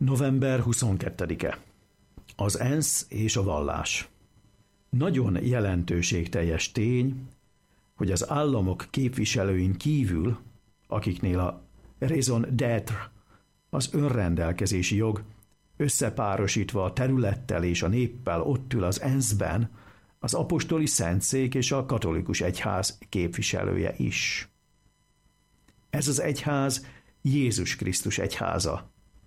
November 22-e. Az ENSZ és a vallás. Nagyon jelentőségteljes tény, hogy az államok képviselőin kívül, akiknél a raison d'être, az önrendelkezési jog, összepárosítva a területtel és a néppel ott ül az ENSZ-ben, az apostoli szentszék és a katolikus egyház képviselője is. Ez az egyház Jézus Krisztus egyháza,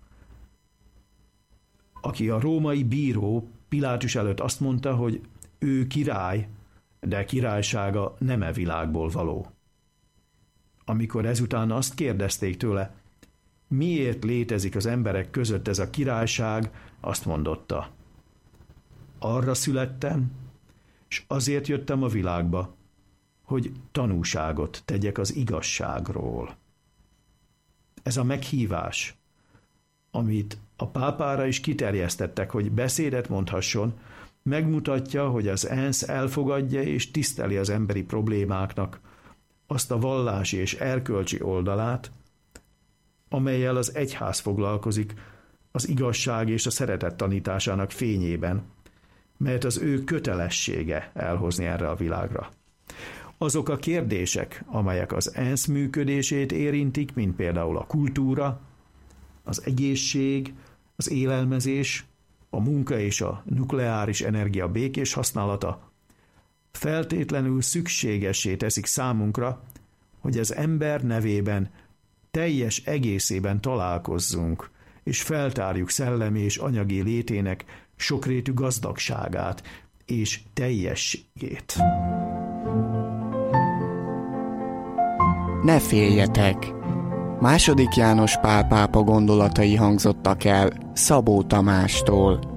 aki a római bíró Pilátus előtt azt mondta, hogy ő király, de királysága nem e világból való. Amikor ezután azt kérdezték tőle, miért létezik az emberek között ez a királyság, azt mondotta: arra születtem, és azért jöttem a világba, hogy tanúságot tegyek az igazságról. Ez a meghívás, amit a pápára is kiterjesztettek, hogy beszédet mondhasson, megmutatja, hogy az ENSZ elfogadja és tiszteli az emberi problémáknak azt a vallási és erkölcsi oldalát, amellyel az egyház foglalkozik az igazság és a szeretet tanításának fényében, melyet az ő kötelessége elhozni erre a világra. Azok a kérdések, amelyek az ENSZ működését érintik, mint például a kultúra, az egészség, az élelmezés, a munka és a nukleáris energia békés használata, feltétlenül szükségessé teszik számunkra, hogy az ember nevében teljes egészében találkozzunk, és feltárjuk szellemi és anyagi létének sokrétű gazdagságát és teljességét. Ne féljetek! II. János Pál pápa gondolatai hangzottak el Szabó Tamástól.